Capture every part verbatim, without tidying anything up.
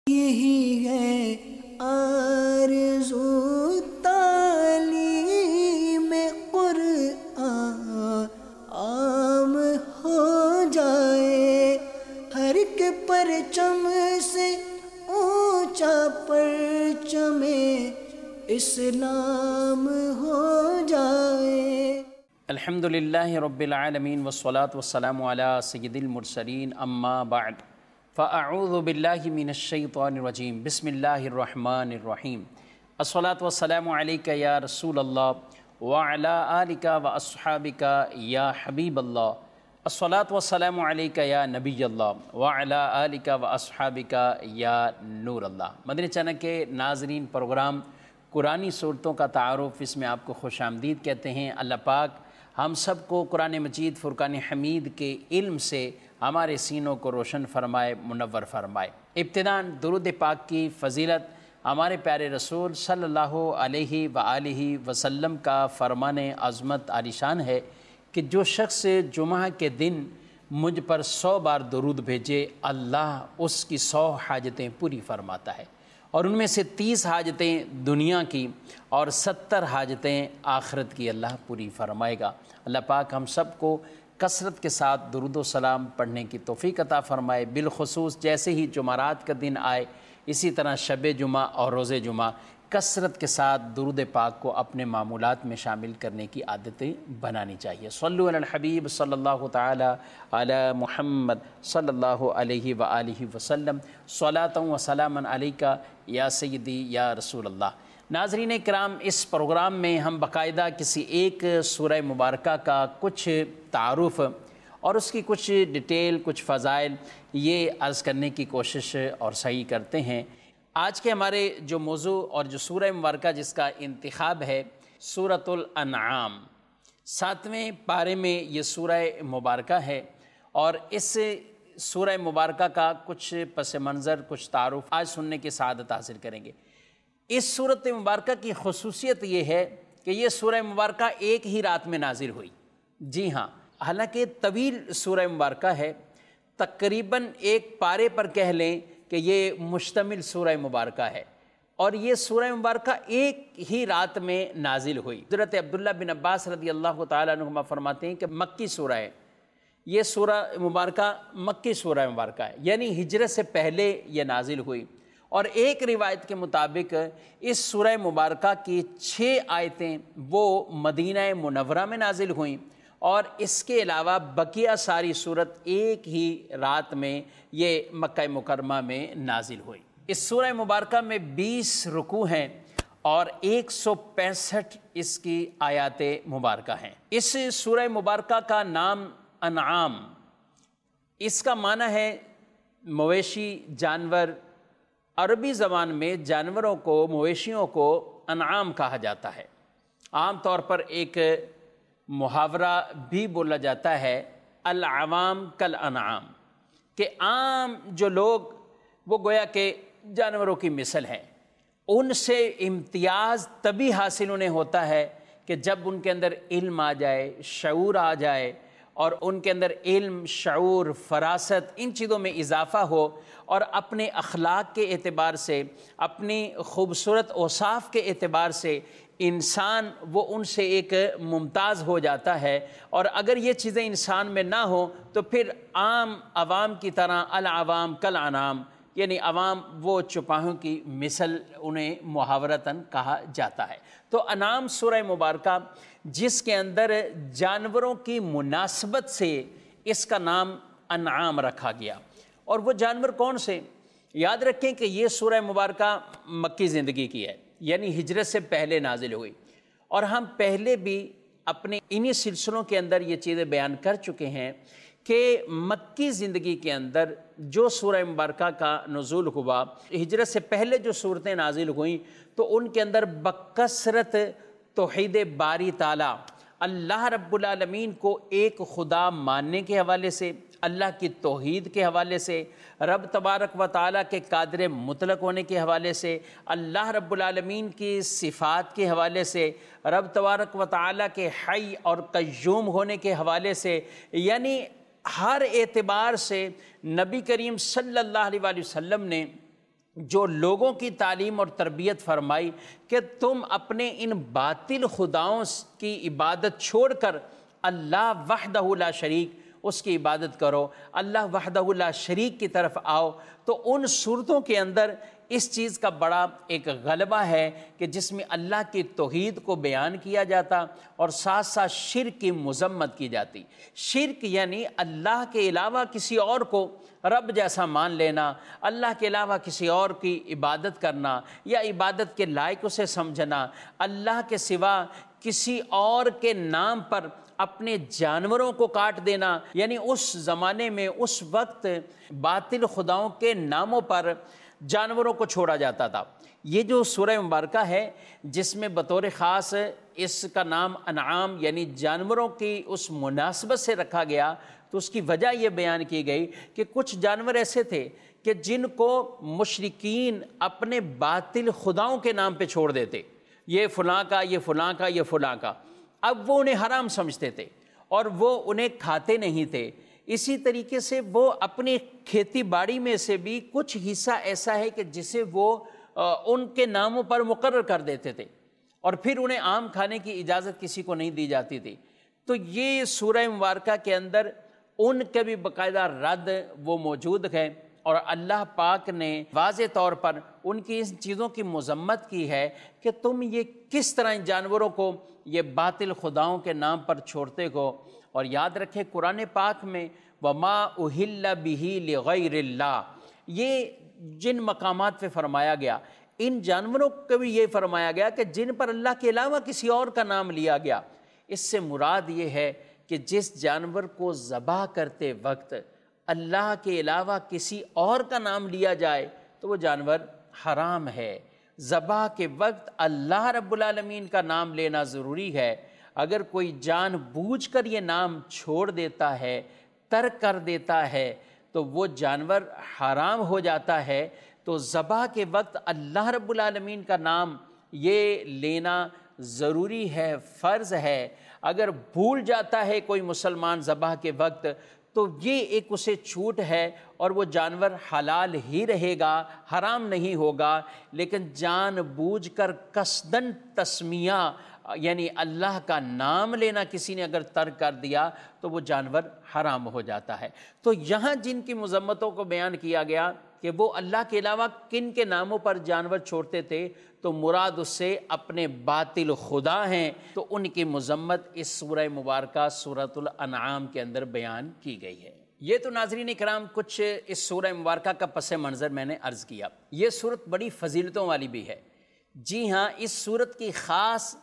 یہی ہے آرزو تعلیم قرآن عام ہو جائے، ہر ایک پرچم سے اونچا پرچم اسلام ہو جائے۔ الحمدللہ رب العالمین والصلاة والسلام علی سید المرسلین، اما بعد فاعوذ باللہ من الشیطان الرجیم، بسم اللہ الرحمن الرحیم۔ الصلاة والسلام علیک یا رسول اللہ وعلی آلک واصحابک یا حبیب اللہ، الصلاة والسلام علیک یا نبی اللہ وعلی آلک واصحابک یا نور اللہ۔ مدنی چینل کے ناظرین، پروگرام قرآنی صورتوں کا تعارف، اس میں آپ کو خوش آمدید کہتے ہیں۔ اللہ پاک ہم سب کو قرآن مجید فرقان حمید کے علم سے ہمارے سینوں کو روشن فرمائے، منور فرمائے۔ ابتداً درود پاک کی فضیلت ہمارے پیارے رسول صلی اللہ علیہ وآلہ وسلم کا فرمان عظمت عالیشان ہے کہ جو شخص جمعہ کے دن مجھ پر سو بار درود بھیجے، اللہ اس کی سو حاجتیں پوری فرماتا ہے، اور ان میں سے تیس حاجتیں دنیا کی اور ستر حاجتیں آخرت کی اللہ پوری فرمائے گا۔ اللہ پاک ہم سب کو کثرت کے ساتھ درود و سلام پڑھنے کی توفیق عطا فرمائے۔ بالخصوص جیسے ہی جمعرات کا دن آئے، اسی طرح شب جمعہ اور روز جمعہ کثرت کے ساتھ درود پاک کو اپنے معمولات میں شامل کرنے کی عادتیں بنانی چاہیے۔ صلو علی الحبیب صلی اللہ تعالی علی محمد صلی اللہ علیہ وآلہ وسلم، صلاۃ و سلاما علیک یا سیدی یا رسول اللہ۔ ناظرین کرام، اس پروگرام میں ہم باقاعدہ کسی ایک سورہ مبارکہ کا کچھ تعارف اور اس کی کچھ ڈیٹیل، کچھ فضائل یہ عرض کرنے کی کوشش اور صحیح کرتے ہیں۔ آج کے ہمارے جو موضوع اور جو سورہ مبارکہ جس کا انتخاب ہے، سورۃ الانعام، ساتویں پارے میں یہ سورہ مبارکہ ہے، اور اس سورہ مبارکہ کا کچھ پس منظر، کچھ تعارف آج سننے کی سعادت حاصل کریں گے۔ اس سورۃ مبارکہ کی خصوصیت یہ ہے کہ یہ سورہ مبارکہ ایک ہی رات میں نازل ہوئی۔ جی ہاں، حالانکہ طویل سورہ مبارکہ ہے، تقریباً ایک پارے پر کہہ لیں کہ یہ مشتمل سورہ مبارکہ ہے، اور یہ سورہ مبارکہ ایک ہی رات میں نازل ہوئی۔ حضرت عبداللہ بن عباس رضی اللہ تعالیٰ عنہما فرماتے ہیں کہ مکی سورہ ہے، یہ سورہ مبارکہ مکی سورہ مبارکہ ہے، یعنی ہجرت سے پہلے یہ نازل ہوئی۔ اور ایک روایت کے مطابق اس سورہ مبارکہ کی چھ آیتیں وہ مدینہ منورہ میں نازل ہوئیں، اور اس کے علاوہ بقیہ ساری صورت ایک ہی رات میں یہ مکہ مکرمہ میں نازل ہوئی۔ اس سورہ مبارکہ میں بیس رکوع ہیں اور ایک سو پینسٹھ اس کی آیات مبارکہ ہیں۔ اس سورہ مبارکہ کا نام انعام، اس کا معنی ہے مویشی، جانور۔ عربی زبان میں جانوروں کو، مویشیوں کو انعام کہا جاتا ہے۔ عام طور پر ایک محاورہ بھی بولا جاتا ہے، العوام کالانعام، کہ عام جو لوگ وہ گویا کہ جانوروں کی مثل ہیں۔ ان سے امتیاز تبھی حاصل انہیں ہوتا ہے کہ جب ان کے اندر علم آ جائے، شعور آ جائے، اور ان کے اندر علم، شعور، فراست، ان چیزوں میں اضافہ ہو، اور اپنے اخلاق کے اعتبار سے، اپنی خوبصورت اوصاف کے اعتبار سے انسان وہ ان سے ایک ممتاز ہو جاتا ہے۔ اور اگر یہ چیزیں انسان میں نہ ہوں تو پھر عام عوام کی طرح العوام کالانعام، یعنی عوام وہ چوپاہوں کی مثل انہیں محاورتاً کہا جاتا ہے۔ تو انعام سورہ مبارکہ جس کے اندر جانوروں کی مناسبت سے اس کا نام انعام رکھا گیا۔ اور وہ جانور کون سے؟ یاد رکھیں کہ یہ سورہ مبارکہ مکی زندگی کی ہے، یعنی ہجرت سے پہلے نازل ہوئی، اور ہم پہلے بھی اپنے انہی سلسلوں کے اندر یہ چیزیں بیان کر چکے ہیں کہ مکی زندگی کے اندر جو سورہ مبارکہ کا نزول ہوا، ہجرت سے پہلے جو صورتیں نازل ہوئیں تو ان کے اندر بکثرت توحید باری تعالیٰ، اللہ رب العالمین کو ایک خدا ماننے کے حوالے سے، اللہ کی توحید کے حوالے سے، رب تبارک و تعالیٰ کے قادر مطلق ہونے کے حوالے سے، اللہ رب العالمین کی صفات کے حوالے سے، رب تبارک و تعالیٰ کے حی اور قیوم ہونے کے حوالے سے، یعنی ہر اعتبار سے نبی کریم صلی اللہ علیہ وآلہ وسلم نے جو لوگوں کی تعلیم اور تربیت فرمائی کہ تم اپنے ان باطل خداؤں کی عبادت چھوڑ کر اللہ وحدہ لا شریک اس کی عبادت کرو، اللہ وحدہ لا شریک کی طرف آؤ، تو ان صورتوں کے اندر اس چیز کا بڑا ایک غلبہ ہے کہ جس میں اللہ کی توحید کو بیان کیا جاتا اور ساتھ ساتھ شرک کی مذمت کی جاتی۔ شرک یعنی اللہ کے علاوہ کسی اور کو رب جیسا مان لینا، اللہ کے علاوہ کسی اور کی عبادت کرنا یا عبادت کے لائق اسے سمجھنا، اللہ کے سوا کسی اور کے نام پر اپنے جانوروں کو کاٹ دینا، یعنی اس زمانے میں اس وقت باطل خداؤں کے ناموں پر جانوروں کو چھوڑا جاتا تھا۔ یہ جو سورہ مبارکہ ہے جس میں بطور خاص اس کا نام انعام یعنی جانوروں کی اس مناسبت سے رکھا گیا، تو اس کی وجہ یہ بیان کی گئی کہ کچھ جانور ایسے تھے کہ جن کو مشرکین اپنے باطل خداؤں کے نام پہ چھوڑ دیتے، یہ فلاں کا، یہ فلاں کا، یہ فلاں کا، اب وہ انہیں حرام سمجھتے تھے اور وہ انہیں کھاتے نہیں تھے۔ اسی طریقے سے وہ اپنی کھیتی باڑی میں سے بھی کچھ حصہ ایسا ہے کہ جسے وہ ان کے ناموں پر مقرر کر دیتے تھے اور پھر انہیں آم کھانے کی اجازت کسی کو نہیں دی جاتی تھی۔ تو یہ سورہ مبارکہ کے اندر ان کے بھی باقاعدہ رد وہ موجود ہے، اور اللہ پاک نے واضح طور پر ان کی ان چیزوں کی مذمت کی ہے کہ تم یہ کس طرح ان جانوروں کو یہ باطل خداؤں کے نام پر چھوڑتے ہو۔ اور یاد رکھیں قرآن پاک میں وما اہل بہ لغیر اللہ، یہ جن مقامات پہ فرمایا گیا، ان جانوروں کو بھی یہ فرمایا گیا کہ جن پر اللہ کے علاوہ کسی اور کا نام لیا گیا۔ اس سے مراد یہ ہے کہ جس جانور کو ذبح کرتے وقت اللہ کے علاوہ کسی اور کا نام لیا جائے تو وہ جانور حرام ہے۔ ذبح کے وقت اللہ رب العالمین کا نام لینا ضروری ہے۔ اگر کوئی جان بوجھ کر یہ نام چھوڑ دیتا ہے، ترک کر دیتا ہے، تو وہ جانور حرام ہو جاتا ہے۔ تو ذبح کے وقت اللہ رب العالمین کا نام یہ لینا ضروری ہے، فرض ہے۔ اگر بھول جاتا ہے کوئی مسلمان ذبح کے وقت تو یہ ایک اسے چھوٹ ہے اور وہ جانور حلال ہی رہے گا، حرام نہیں ہوگا۔ لیکن جان بوجھ کر قصداً تسمیہ یعنی اللہ کا نام لینا کسی نے اگر ترک کر دیا تو وہ جانور حرام ہو جاتا ہے۔ تو یہاں جن کی مذمتوں کو بیان کیا گیا کہ وہ اللہ کے علاوہ کن کے ناموں پر جانور چھوڑتے تھے، تو مراد اس سے اپنے باطل خدا ہیں، تو ان کی مذمت اس سورہ مبارکہ سورۃ الانعام کے اندر بیان کی گئی ہے۔ یہ تو ناظرین کرام کچھ اس سورہ مبارکہ کا پس منظر میں نے عرض کیا۔ یہ سورت بڑی فضیلتوں والی بھی ہے۔ جی ہاں، اس سورت کی خاص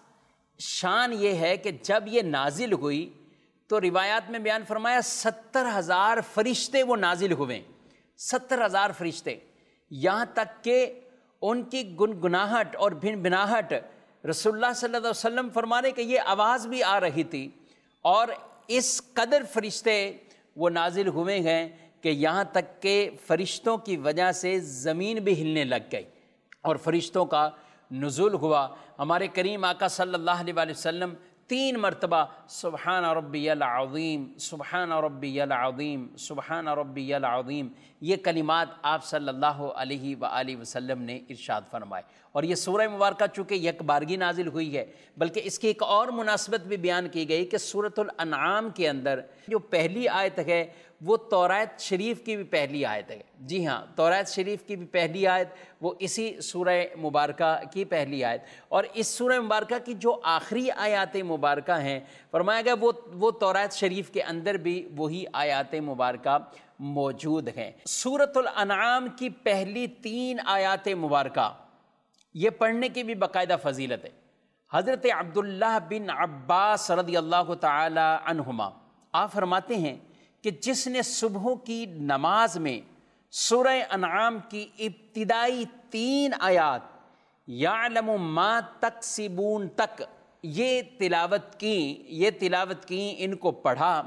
شان یہ ہے کہ جب یہ نازل ہوئی تو روایات میں بیان فرمایا ستر ہزار فرشتے وہ نازل ہوئے، ستر ہزار فرشتے، یہاں تک کہ ان کی گنگناہٹ اور بھن بھناہٹ رسول اللہ صلی اللہ علیہ وسلم فرمانے کہ یہ آواز بھی آ رہی تھی، اور اس قدر فرشتے وہ نازل ہوئے ہیں کہ یہاں تک کہ فرشتوں کی وجہ سے زمین بھی ہلنے لگ گئی اور فرشتوں کا نزول ہوا۔ ہمارے کریم آقا صلی اللہ علیہ وآلہ وسلم تین مرتبہ سبحان ربی العظیم، سبحان ربی العظیم، سبحان ربی العظیم، یہ کلمات آپ صلی اللہ علیہ وآلہ وسلم نے ارشاد فرمائے۔ اور یہ سورہ مبارکہ چونکہ یک بارگی نازل ہوئی ہے، بلکہ اس کی ایک اور مناسبت بھی بیان کی گئی کہ سورۃ الانعام کے اندر جو پہلی آیت ہے وہ تورات شریف کی بھی پہلی آیت ہے۔ جی ہاں، تورات شریف کی بھی پہلی آیت وہ اسی سورہ مبارکہ کی پہلی آیت، اور اس سورہ مبارکہ کی جو آخری آیات مبارکہ ہیں فرمایا گیا وہ وہ تورات شریف کے اندر بھی وہی آیات مبارکہ موجود ہیں۔ سورۃ الانعام کی پہلی تین آیات مبارکہ یہ پڑھنے کی بھی باقاعدہ فضیلت ہے۔ حضرت عبداللہ بن عباس رضی اللہ تعالی عنہما آپ فرماتے ہیں کہ جس نے صبح کی نماز میں سورہ انعام کی ابتدائی تین آیات یعلم ما تکسبون تک یہ تلاوت کی یہ تلاوت کی ان کو پڑھا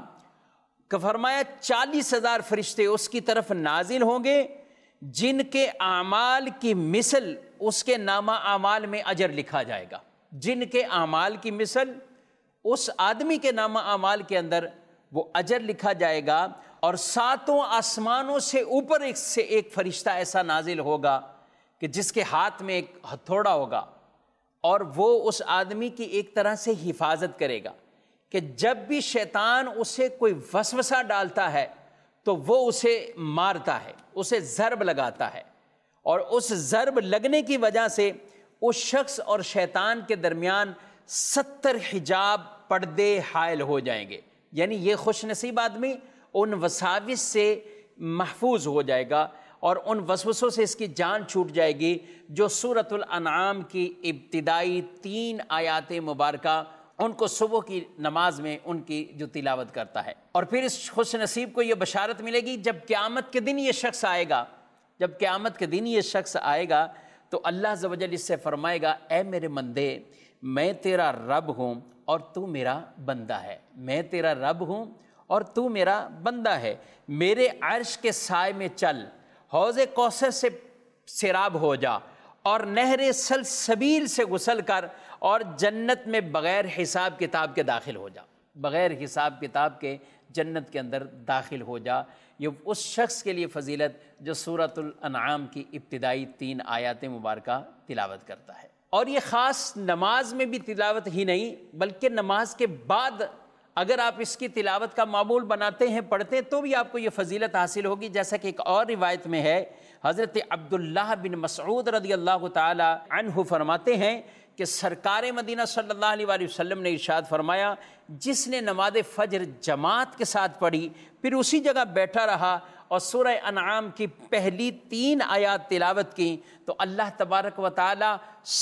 کہ فرمایا چالیس ہزار فرشتے اس کی طرف نازل ہوں گے جن کے اعمال کی مثل اس کے نامہ اعمال میں اجر لکھا جائے گا۔ جن کے اعمال کی مثل اس آدمی کے نامہ اعمال کے اندر وہ اجر لکھا جائے گا، اور ساتوں آسمانوں سے اوپر ایک سے ایک فرشتہ ایسا نازل ہوگا کہ جس کے ہاتھ میں ایک ہتھوڑا ہوگا اور وہ اس آدمی کی ایک طرح سے حفاظت کرے گا کہ جب بھی شیطان اسے کوئی وسوسہ ڈالتا ہے تو وہ اسے مارتا ہے، اسے ضرب لگاتا ہے، اور اس ضرب لگنے کی وجہ سے اس شخص اور شیطان کے درمیان ستر حجاب پردے حائل ہو جائیں گے. یعنی یہ خوش نصیب آدمی ان وساوس سے محفوظ ہو جائے گا اور ان وسوسوں سے اس کی جان چھوٹ جائے گی جو سورۃ الانعام کی ابتدائی تین آیات مبارکہ ان کو صبح کی نماز میں ان کی جو تلاوت کرتا ہے. اور پھر اس خوش نصیب کو یہ بشارت ملے گی جب قیامت کے دن یہ شخص آئے گا جب قیامت کے دن یہ شخص آئے گا تو اللہ عز و جل اس سے فرمائے گا، اے میرے بندے، میں تیرا رب ہوں اور تو میرا بندہ ہے. میں تیرا رب ہوں اور تو میرا بندہ ہے. میرے عرش کے سائے میں چل، حوض کوثر سے سیراب ہو جا اور نہر سلسبیل سے غسل کر اور جنت میں بغیر حساب کتاب کے داخل ہو جا. بغیر حساب کتاب کے جنت کے اندر داخل ہو جا. یہ اس شخص کے لیے فضیلت جو سورۃ الانعام کی ابتدائی تین آیات مبارکہ تلاوت کرتا ہے. اور یہ خاص نماز میں بھی تلاوت ہی نہیں بلکہ نماز کے بعد اگر آپ اس کی تلاوت کا معمول بناتے ہیں، پڑھتے ہیں، تو بھی آپ کو یہ فضیلت حاصل ہوگی. جیسا کہ ایک اور روایت میں ہے، حضرت عبداللہ بن مسعود رضی اللہ تعالی عنہ فرماتے ہیں کہ سرکار مدینہ صلی اللہ علیہ وآلہ وسلم نے ارشاد فرمایا، جس نے نماز فجر جماعت کے ساتھ پڑھی پھر اسی جگہ بیٹھا رہا اور سورہ انعام کی پہلی تین آیات تلاوت کی تو اللہ تبارک و تعالی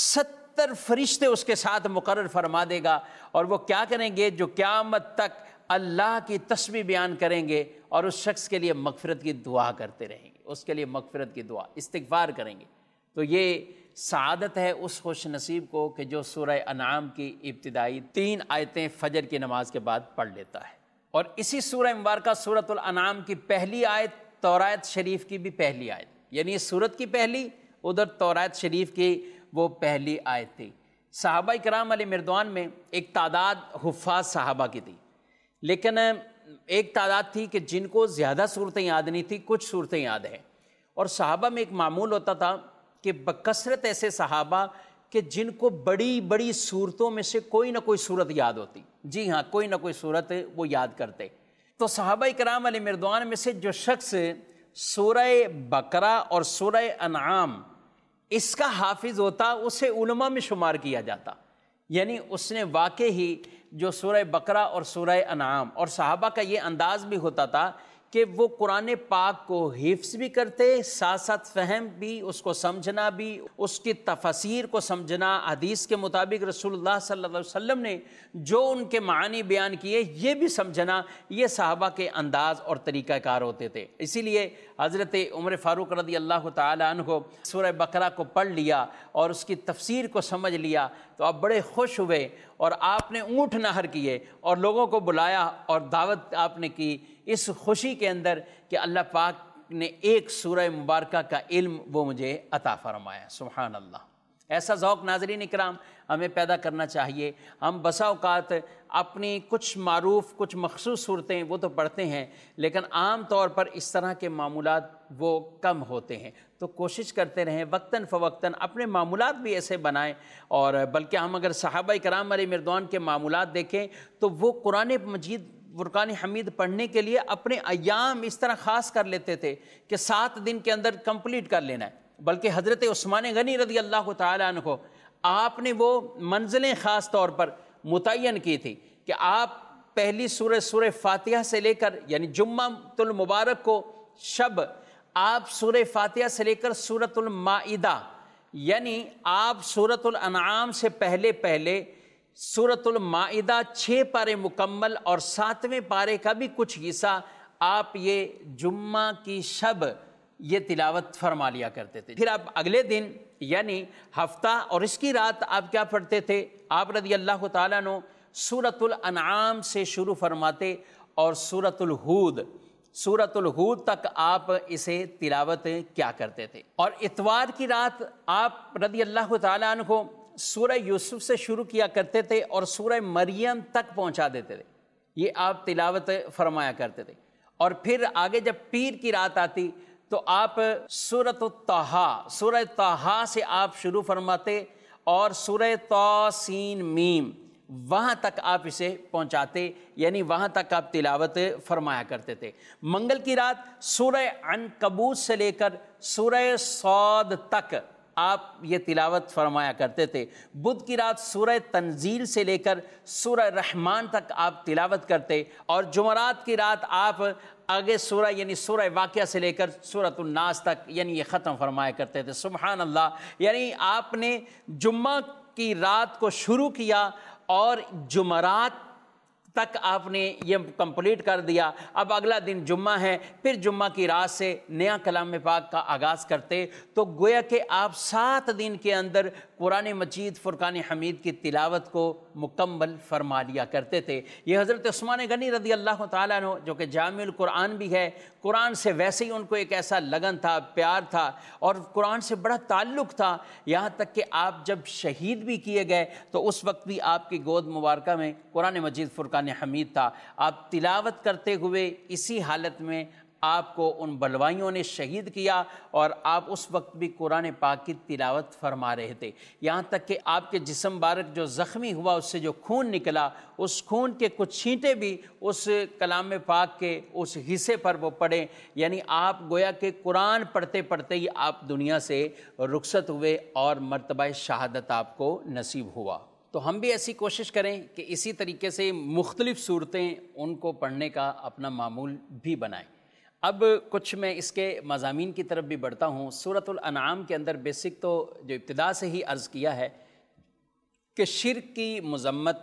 ستر فرشتے اس کے ساتھ مقرر فرما دے گا، اور وہ کیا کریں گے؟ جو قیامت تک اللہ کی تسبیح بیان کریں گے اور اس شخص کے لیے مغفرت کی دعا کرتے رہیں گے، اس کے لیے مغفرت کی دعا استغفار کریں گے. تو یہ سعادت ہے اس خوش نصیب کو کہ جو سورہ انعام کی ابتدائی تین آیتیں فجر کی نماز کے بعد پڑھ لیتا ہے. اور اسی سورہ مبارکہ سورۃ الانعام کی پہلی آیت توراۃ شریف کی بھی پہلی آیت، یعنی اس سورت کی پہلی، ادھر توراۃ شریف کی وہ پہلی آیت تھی. صحابہ کرام علیہ مردوان میں ایک تعداد حفاظ صحابہ کی تھی، لیکن ایک تعداد تھی کہ جن کو زیادہ صورتیں یاد نہیں تھی، کچھ صورتیں یاد ہیں. اور صحابہ میں ایک معمول ہوتا تھا کہ بکثرت ایسے صحابہ کہ جن کو بڑی بڑی صورتوں میں سے کوئی نہ کوئی صورت یاد ہوتی، جی ہاں، کوئی نہ کوئی صورت وہ یاد کرتے. تو صحابہ کرام علیہ مردوان میں سے جو شخص سورہ بقرہ اور سورہ انعام اس کا حافظ ہوتا اسے علماء میں شمار کیا جاتا. یعنی اس نے واقع ہی جو سورہ بقرہ اور سورہ انعام، اور صحابہ کا یہ انداز بھی ہوتا تھا کہ وہ قرآن پاک کو حفظ بھی کرتے، ساتھ ساتھ فہم بھی، اس کو سمجھنا بھی، اس کی تفاسیر کو سمجھنا، حدیث کے مطابق رسول اللہ صلی اللہ علیہ وسلم نے جو ان کے معنی بیان کیے یہ بھی سمجھنا، یہ صحابہ کے انداز اور طریقہ کار ہوتے تھے. اسی لیے حضرت عمر فاروق رضی اللہ تعالی عنہ سورہ بقرہ کو پڑھ لیا اور اس کی تفسیر کو سمجھ لیا تو آپ بڑے خوش ہوئے اور آپ نے اونٹ نہر کیے اور لوگوں کو بلایا اور دعوت آپ نے کی اس خوشی کے اندر کہ اللہ پاک نے ایک سورہ مبارکہ کا علم وہ مجھے عطا فرمایا. سبحان اللہ. ایسا ذوق ناظرین اکرام ہمیں پیدا کرنا چاہیے. ہم بسا اوقات اپنی کچھ معروف کچھ مخصوص صورتیں وہ تو پڑھتے ہیں لیکن عام طور پر اس طرح کے معمولات وہ کم ہوتے ہیں. تو کوشش کرتے رہیں وقتاً فوقتاً اپنے معمولات بھی ایسے بنائیں. اور بلکہ ہم اگر صحابہ کرام علیہ مردوان کے معمولات دیکھیں تو وہ قرآن مجید فرقان حمید پڑھنے کے لیے اپنے ایام اس طرح خاص کر لیتے تھے کہ سات دن کے اندر کمپلیٹ کر لینا ہے. بلکہ حضرت عثمان غنی رضی اللہ تعالیٰ عنہ کو آپ نے وہ منزلیں خاص طور پر متعین کی تھی کہ آپ پہلی سورہ سورہ فاتحہ سے لے کر یعنی جمعہ المبارک کو شب آپ سورہ فاتحہ سے لے کر سورۃ المائدہ یعنی آپ سورۃ الانعام سے پہلے پہلے سورۃ المائدہ چھ پارے مکمل اور ساتویں پارے کا بھی کچھ حصہ آپ یہ جمعہ کی شب یہ تلاوت فرما لیا کرتے تھے. پھر آپ اگلے دن یعنی ہفتہ اور اس کی رات آپ کیا پڑھتے تھے؟ آپ رضی اللہ تعالیٰ عنہ سورۃ الانعام سے شروع فرماتے اور سورۃ الہود سورۃ الہود تک آپ اسے تلاوت کیا کرتے تھے. اور اتوار کی رات آپ رضی اللہ تعالیٰ عنہ کو سورہ یوسف سے شروع کیا کرتے تھے اور سورہ مریم تک پہنچا دیتے تھے. یہ آپ تلاوت فرمایا کرتے تھے. اور پھر آگے جب پیر کی رات آتی تو آپ سورۃ الطٰہٰ سورہ طٰہٰ سے آپ شروع فرماتے اور سورہ طٰ سین میم وہاں تک آپ اسے پہنچاتے، یعنی وہاں تک آپ تلاوت فرمایا کرتے تھے۔ منگل کی رات سورہ عنکبوت سے لے کر سورہ صاد تک آپ یہ تلاوت فرمایا کرتے تھے۔ بدھ کی رات سورہ تنزیل سے لے کر سورہ رحمان تک آپ تلاوت کرتے، اور جمعرات کی رات آپ آگے سورہ یعنی سورہ واقعہ سے لے کر سورۃ الناس تک یعنی یہ ختم فرمایا کرتے تھے۔ سبحان اللہ، یعنی آپ نے جمعہ کی رات کو شروع کیا اور جمعرات تک آپ نے یہ کمپلیٹ کر دیا۔ اب اگلا دن جمعہ ہے، پھر جمعہ کی رات سے نیا کلام پاک کا آغاز کرتے، تو گویا کہ آپ سات دن کے اندر قرآن مجید فرقان حمید کی تلاوت کو مکمل فرما لیا کرتے تھے۔ یہ حضرت عثمان غنی رضی اللہ تعالیٰ عنہ جو کہ جامع القرآن بھی ہے، قرآن سے ویسے ہی ان کو ایک ایسا لگن تھا، پیار تھا اور قرآن سے بڑا تعلق تھا، یہاں تک کہ آپ جب شہید بھی کیے گئے تو اس وقت بھی آپ کی گود مبارکہ میں قرآن مجید فرقان حمید تھا۔ آپ تلاوت کرتے ہوئے اسی حالت میں آپ کو ان بلوائیوں نے شہید کیا اور آپ اس وقت بھی قرآن پاک کی تلاوت فرما رہے تھے، یہاں تک کہ آپ کے جسم مبارک جو زخمی ہوا اس سے جو خون نکلا، اس خون کے کچھ چھینٹے بھی اس کلام پاک کے اس حصے پر وہ پڑے، یعنی آپ گویا کہ قرآن پڑھتے پڑھتے ہی آپ دنیا سے رخصت ہوئے اور مرتبہ شہادت آپ کو نصیب ہوا۔ تو ہم بھی ایسی کوشش کریں کہ اسی طریقے سے مختلف صورتیں ان کو پڑھنے کا اپنا معمول بھی بنائیں۔ اب کچھ میں اس کے مضامین کی طرف بھی بڑھتا ہوں۔ سورۃ الانعام کے اندر بیسک تو جو ابتدا سے ہی عرض کیا ہے کہ شرک کی مذمت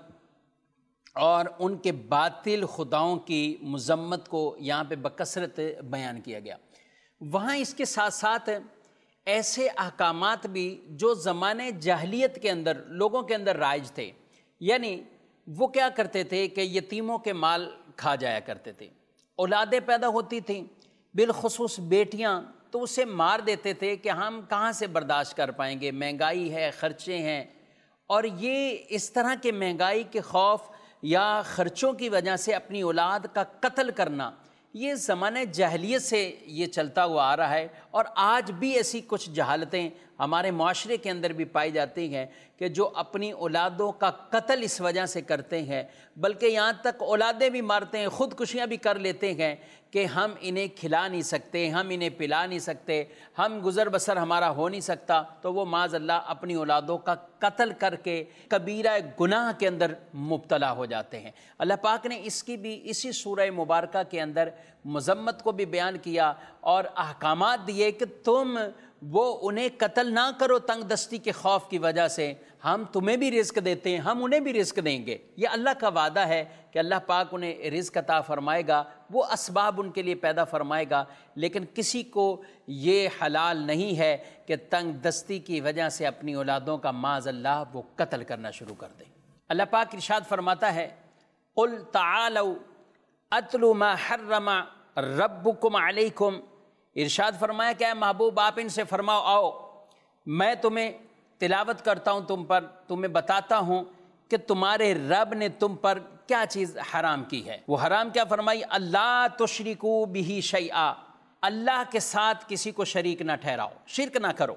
اور ان کے باطل خداؤں کی مذمت کو یہاں پہ بکثرت بیان کیا گیا۔ وہاں اس کے ساتھ ساتھ ایسے احکامات بھی جو زمانے جاہلیت کے اندر لوگوں کے اندر رائج تھے، یعنی وہ کیا کرتے تھے کہ یتیموں کے مال کھا جایا کرتے تھے، اولادیں پیدا ہوتی تھیں بالخصوص بیٹیاں تو اسے مار دیتے تھے کہ ہم کہاں سے برداشت کر پائیں گے، مہنگائی ہے، خرچے ہیں، اور یہ اس طرح کے مہنگائی کے خوف یا خرچوں کی وجہ سے اپنی اولاد کا قتل کرنا یہ زمانے جاہلیت سے یہ چلتا ہوا آ رہا ہے، اور آج بھی ایسی کچھ جہالتیں ہمارے معاشرے کے اندر بھی پائی جاتی ہیں کہ جو اپنی اولادوں کا قتل اس وجہ سے کرتے ہیں، بلکہ یہاں تک اولادیں بھی مارتے ہیں، خودکشیاں بھی کر لیتے ہیں کہ ہم انہیں کھلا نہیں سکتے، ہم انہیں پلا نہیں سکتے، ہم گزر بسر ہمارا ہو نہیں سکتا، تو وہ معاذ اللہ اپنی اولادوں کا قتل کر کے کبیرہ گناہ کے اندر مبتلا ہو جاتے ہیں۔ اللہ پاک نے اس کی بھی اسی سورہ مبارکہ کے اندر مذمت کو بھی بیان کیا اور احکامات دیے کہ تم وہ انہیں قتل نہ کرو تنگ دستی کے خوف کی وجہ سے، ہم تمہیں بھی رزق دیتے ہیں، ہم انہیں بھی رزق دیں گے۔ یہ اللہ کا وعدہ ہے کہ اللہ پاک انہیں رزق عطا فرمائے گا، وہ اسباب ان کے لیے پیدا فرمائے گا، لیکن کسی کو یہ حلال نہیں ہے کہ تنگ دستی کی وجہ سے اپنی اولادوں کا معاذ اللہ وہ قتل کرنا شروع کر دیں۔ اللہ پاک ارشاد فرماتا ہے قُلْ تَعَالَوْا أَتْلُ مَا حَرَّمَ رَبُّكُمْ عَلَيْكُمْ، ارشاد فرمایا کہ اے محبوب آپ ان سے فرماؤ آؤ میں تمہیں تلاوت کرتا ہوں، تم پر تمہیں بتاتا ہوں کہ تمہارے رب نے تم پر کیا چیز حرام کی ہے۔ وہ حرام کیا فرمائی؟ اللہ تشرکوا بہ شیئا، اللہ کے ساتھ کسی کو شریک نہ ٹھہراؤ، شرک نہ کرو۔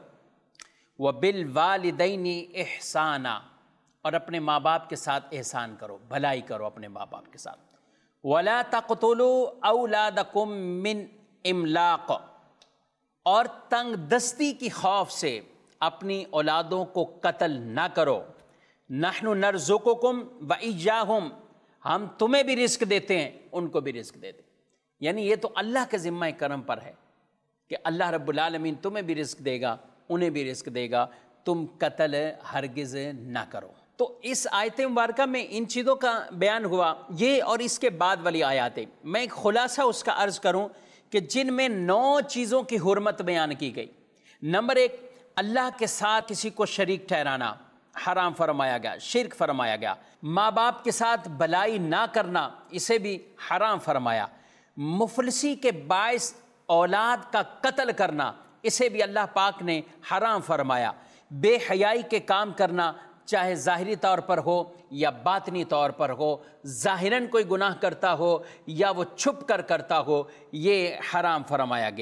وبالوالدین احسانا، اور اپنے ماں باپ کے ساتھ احسان کرو، بھلائی کرو اپنے ماں باپ کے ساتھ۔ ولا تقتلوا اولادکم من املاق، اور تنگ دستی کی خوف سے اپنی اولادوں کو قتل نہ کرو۔ نحن نرزقکم وإیاہم، ہم تمہیں بھی رزق دیتے ہیں ان کو بھی رزق دیتے ہیں، یعنی یہ تو اللہ کے ذمہ کرم پر ہے کہ اللہ رب العالمین تمہیں بھی رزق دے گا، انہیں بھی رزق دے گا، تم قتل ہرگز نہ کرو۔ تو اس آیت مبارکہ میں ان چیزوں کا بیان ہوا، یہ اور اس کے بعد والی آیاتیں میں ایک خلاصہ اس کا عرض کروں کہ جن میں نو چیزوں کی حرمت بیان کی گئی۔ نمبر ایک، اللہ کے ساتھ کسی کو شریک ٹھہرانا حرام فرمایا گیا، شرک فرمایا گیا۔ ماں باپ کے ساتھ بھلائی نہ کرنا، اسے بھی حرام فرمایا۔ مفلسی کے باعث اولاد کا قتل کرنا، اسے بھی اللہ پاک نے حرام فرمایا۔ بے حیائی کے کام کرنا، چاہے ظاہری طور پر ہو یا باطنی طور پر ہو، ظاہراً کوئی گناہ کرتا ہو یا وہ چھپ کر کرتا ہو، یہ حرام فرمایا گیا۔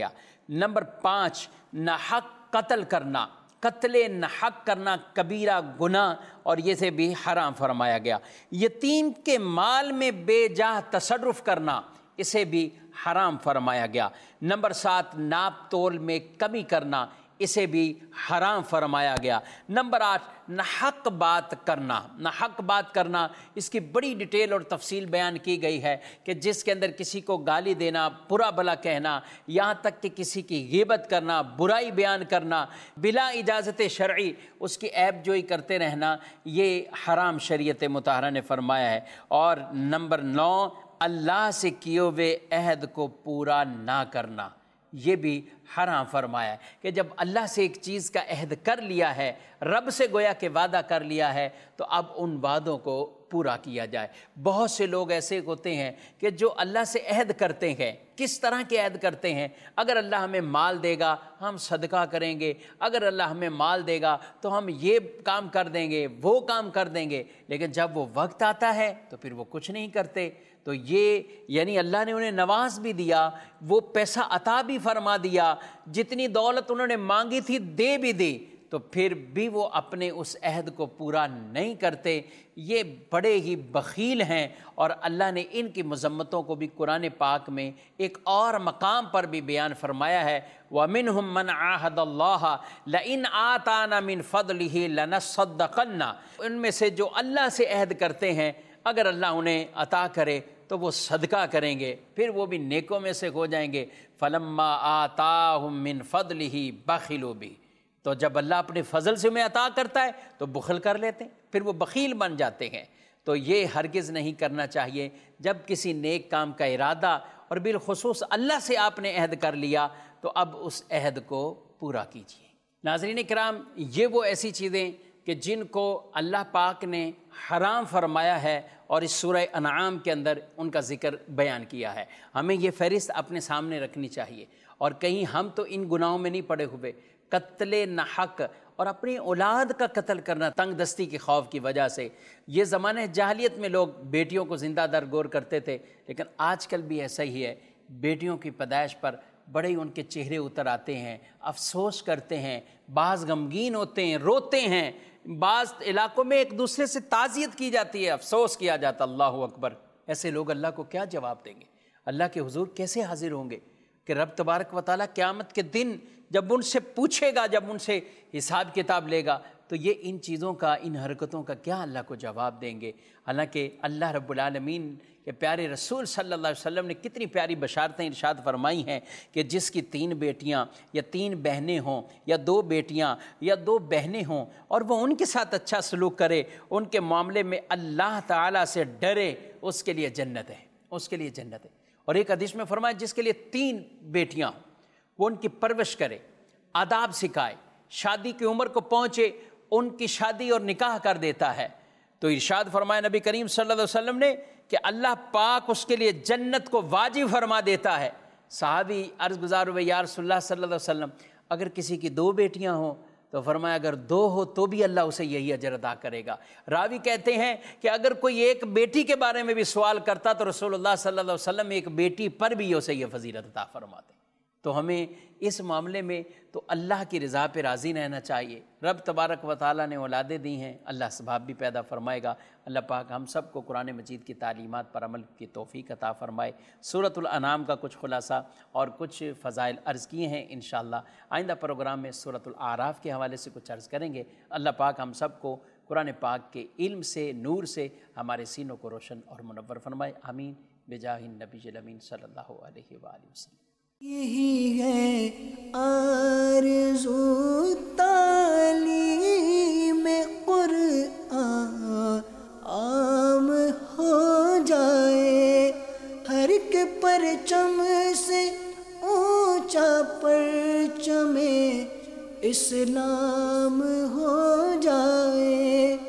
نمبر پانچ، ناحق قتل کرنا، قتل ناحق کرنا کبیرہ گناہ اور یہ سے بھی حرام فرمایا گیا۔ یتیم کے مال میں بے جا تصرف کرنا، اسے بھی حرام فرمایا گیا۔ نمبر سات، ناپ تول میں کمی کرنا، اسے بھی حرام فرمایا گیا۔ نمبر آٹھ، ناحق بات کرنا، ناحق بات کرنا اس کی بڑی ڈیٹیل اور تفصیل بیان کی گئی ہے کہ جس کے اندر کسی کو گالی دینا، برا بھلا کہنا، یہاں تک کہ کسی کی غیبت کرنا، برائی بیان کرنا، بلا اجازت شرعی اس کی عیب جوئی کرتے رہنا، یہ حرام شریعت مطہرہ نے فرمایا ہے۔ اور نمبر نو، اللہ سے کیے ہوئے عہد کو پورا نہ کرنا، یہ بھی حرام فرمایا ہے کہ جب اللہ سے ایک چیز کا عہد کر لیا ہے، رب سے گویا کہ وعدہ کر لیا ہے، تو اب ان وعدوں کو پورا کیا جائے۔ بہت سے لوگ ایسے ہوتے ہیں کہ جو اللہ سے عہد کرتے ہیں، کس طرح کے عہد کرتے ہیں؟ اگر اللہ ہمیں مال دے گا ہم صدقہ کریں گے، اگر اللہ ہمیں مال دے گا تو ہم یہ کام کر دیں گے، وہ کام کر دیں گے، لیکن جب وہ وقت آتا ہے تو پھر وہ کچھ نہیں کرتے۔ تو یہ یعنی اللہ نے انہیں نواز بھی دیا، وہ پیسہ عطا بھی فرما دیا، جتنی دولت انہوں نے مانگی تھی دے بھی دی، تو پھر بھی وہ اپنے اس عہد کو پورا نہیں کرتے۔ یہ بڑے ہی بخیل ہیں، اور اللہ نے ان کی مذمتوں کو بھی قرآن پاک میں ایک اور مقام پر بھی بیان فرمایا ہے۔ وَمِنْهُمْ مَنْ عَاهَدَ اللَّهَ لَئِنْ آتَانَا مِنْ فَضْلِهِ لَنَصَّدَّقَنَّ، ان میں سے جو اللہ سے عہد کرتے ہیں اگر اللہ انہیں عطا کرے تو وہ صدقہ کریں گے، پھر وہ بھی نیکوں میں سے ہو جائیں گے۔ فَلَمَّا آتَاهُمْ مِنْ فَضْلِهِ بَخِلُوا بِهِ، تو جب اللہ اپنے فضل سے میں عطا کرتا ہے تو بخل کر لیتے ہیں، پھر وہ بخیل بن جاتے ہیں۔ تو یہ ہرگز نہیں کرنا چاہیے۔ جب کسی نیک کام کا ارادہ اور بالخصوص اللہ سے آپ نے عہد کر لیا تو اب اس عہد کو پورا کیجیے۔ ناظرین کرام، یہ وہ ایسی چیزیں کہ جن کو اللہ پاک نے حرام فرمایا ہے اور اس سورہ انعام کے اندر ان کا ذکر بیان کیا ہے۔ ہمیں یہ فہرست اپنے سامنے رکھنی چاہیے، اور کہیں ہم تو ان گناہوں میں نہیں پڑے ہوئے۔ قتل ناحق اور اپنی اولاد کا قتل کرنا تنگ دستی کے خوف کی وجہ سے، یہ زمانے جاہلیت میں لوگ بیٹیوں کو زندہ درگور کرتے تھے، لیکن آج کل بھی ایسا ہی ہے۔ بیٹیوں کی پیدائش پر بڑے ان کے چہرے اتر آتے ہیں، افسوس کرتے ہیں، بعض غمگین ہوتے ہیں، روتے ہیں، بعض علاقوں میں ایک دوسرے سے تعزیت کی جاتی ہے، افسوس کیا جاتا۔ اللہ اکبر! ایسے لوگ اللہ کو کیا جواب دیں گے؟ اللہ کے حضور کیسے حاضر ہوں گے کہ رب تبارک و تعالیٰ قیامت کے دن جب ان سے پوچھے گا، جب ان سے حساب کتاب لے گا، تو یہ ان چیزوں کا، ان حرکتوں کا کیا اللہ کو جواب دیں گے؟ حالانکہ اللہ رب العالمین کے پیارے رسول صلی اللہ علیہ وسلم نے کتنی پیاری بشارتیں ارشاد فرمائی ہیں کہ جس کی تین بیٹیاں یا تین بہنیں ہوں یا دو بیٹیاں یا دو بہنیں ہوں اور وہ ان کے ساتھ اچھا سلوک کرے، ان کے معاملے میں اللہ تعالیٰ سے ڈرے، اس کے لیے جنت ہے، اس کے لیے جنت ہے۔ اور ایک حدیث میں فرمایا جس کے لیے تین بیٹیاں ہوں وہ ان کی پرورش کرے، آداب سکھائے، شادی کی عمر کو پہنچے ان کی شادی اور نکاح کر دیتا ہے، تو ارشاد فرمایا نبی کریم صلی اللہ علیہ وسلم نے کہ اللہ پاک اس کے لیے جنت کو واجب فرما دیتا ہے۔ صحابی عرض گزار ہوئے یا رسول اللہ صلی اللہ علیہ وسلم، اگر کسی کی دو بیٹیاں ہوں تو فرمایا اگر دو ہو تو بھی اللہ اسے یہی اجر ادا کرے گا۔ راوی کہتے ہیں کہ اگر کوئی ایک بیٹی کے بارے میں بھی سوال کرتا تو رسول اللہ صلی اللہ علیہ وسلم ایک بیٹی پر بھی اسے یہ فضیلت عطا فرماتے۔ تو ہمیں اس معاملے میں تو اللہ کی رضا پہ راضی رہنا چاہیے۔ رب تبارک و تعالیٰ نے اولادیں دی ہیں، اللہ اسباب بھی پیدا فرمائے گا۔ اللہ پاک ہم سب کو قرآن مجید کی تعلیمات پر عمل کی توفیق عطا فرمائے۔ سورۃ الانعام کا کچھ خلاصہ اور کچھ فضائل عرض کیے ہیں، انشاءاللہ آئندہ پروگرام میں سورۃ الاعراف کے حوالے سے کچھ عرض کریں گے۔ اللہ پاک ہم سب کو قرآن پاک کے علم سے، نور سے ہمارے سینوں کو روشن اور منور فرمائے، آمین بجاہ النبی الامین صلی اللہ علیہ وآلہ وسلم۔ یہی ہے آرزو تعلیم قرآن عام ہو جائے، ہر ایک پرچم سے اونچا پرچم اسلام ہو جائے۔